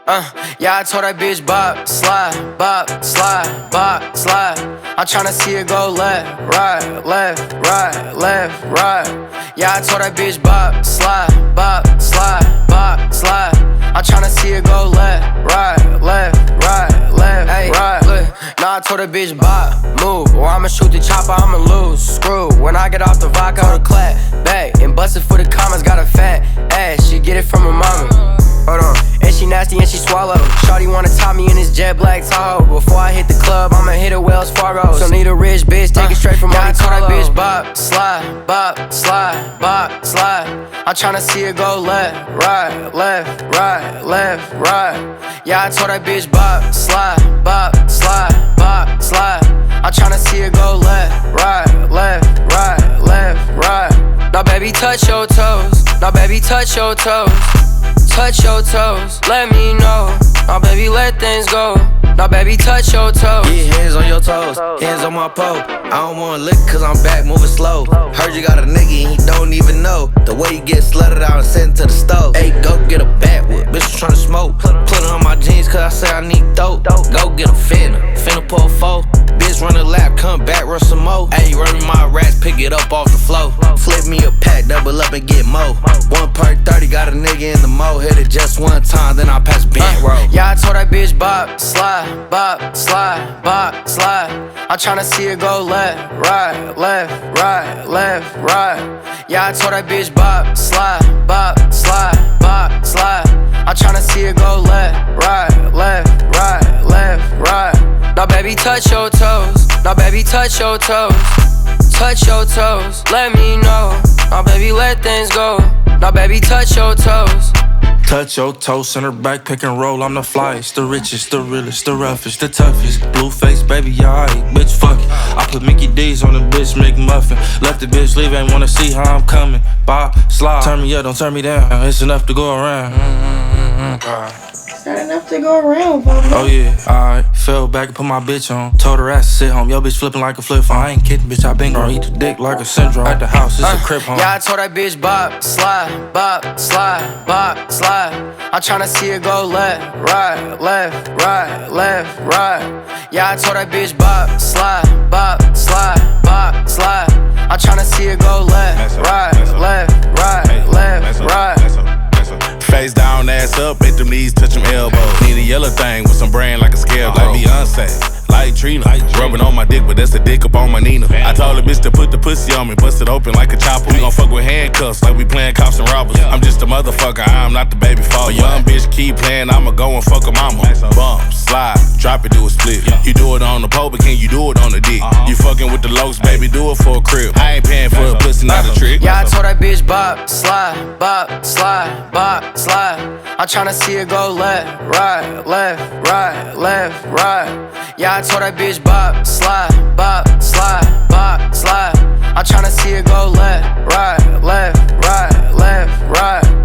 Yeah, I told that bitch bop, slide, bop, slide, bop, slide. I'm tryna see it go left, right, left, right, left, right. Yeah, I told that bitch bop, slide, bop, slide, bop, slide. I'm tryna see it go left, right, left, right, left, ay, right. Look, nah, I told that bitch bop, move, or I'ma shoot the chopper, I'ma lose. Screw, when I get off the vodka, I'll clap back and bust it for the comments. Got a fat ass, she get it from her mama. Hold on, and she nasty and she swallow. Shawty wanna top me in this jet black Tahoe. Before I hit the club, I'ma hit a Wells Fargo. So need a rich bitch, take it straight from Monte Carlo. That bitch bop, slide, bop, slide, bop, slide. I'm tryna see it go left, right, left, right, left, right. Yeah, I told that bitch bop, slide, bop, slide, bop, slide. I'm tryna see it go left, right, left, right, left, right. Now baby, touch your toes. Now baby, touch your toes. Touch your toes, let me know. Now baby, let things go. Now baby, touch your toes. Yeah, hands on your toes, hands on my pole. I don't wanna lick cause I'm back moving slow. Heard you got a nigga and he don't even know the way you get slutted out and sent to the stove. Hey, go get a backwood, bitch tryna smoke. Put it on my jeans cause I say I need dope. Go get a finna pull a foe. Bitch run a lap, come back, run some more. Ayy, run me my rats, pick it up off the floor. Flip me a pack, double up and get more. 1 per 30, got a nigga in the mo. Hit it just one time, then I pass bent roll. Yeah, I told that bitch bop, slide, bop, slide, bop, slide. I'm tryna see it go left, right, left, right, left, right. Yeah, I told that bitch bop, slide, bop, slide, bop, slide. I'm tryna see it go left, right, left, right, left, right. Now baby, touch your toes. Now baby, touch your toes. Touch your toes, let me know. Now baby, let things go. Now baby, touch your toes. Touch your toes, center back, pick and roll. I'm the flyest, the richest, the realest, the roughest, the toughest. Blue face, baby, alright, bitch, fuck it. I put Mickey D's on the bitch, McMuffin. Left the bitch, leave, ain't wanna see how I'm coming. Bop, slide, turn me up, don't turn me down. It's enough to go around. It's not enough to go around, Pablo. Oh yeah, alright. Fell back and put my bitch on. Told her ass to sit home. Yo, bitch flipping like a flip phone. I ain't kidding, bitch. I been gon' eat the dick like a syndrome. At the house, it's a crib home. Yeah, I told that bitch bop, slide, bop, slide, bop, slide. I'm tryna see it go left, right, left, right, left, right. Yeah, I told that bitch bop, slide, bop, slide, bop, slide. I'm tryna see it go left, right, left, right, left, right. Face down, ass up, at them knees, touch them elbows. Need a yellow thing with some brand like a scarecrow. Like Beyonce, like Trina. Rubbing on my dick, but that's the dick up on my Nina. I told the bitch to put the pussy on me, bust it open like a chopper. We gon' fuck with handcuffs like we playing cops and robbers. I'm just a motherfucker, I'm not the baby father. Young bitch keep playing, I'ma go and fuck her mama. Bump, slide, drop it, do a split. You do it on the pole, but can you do it on the dick? You fucking with the locs, baby, do it for a crib. I ain't paying for a pussy, not a trick. Yeah, I told that bitch bop, slide, bop, slide, bop, slide. I'm tryna see it go left, right, left, right, left, right. Yeah, I told that bitch bop, slide, bop, slide, bop, slide. I'm tryna see it go left, right, left, right, left, right.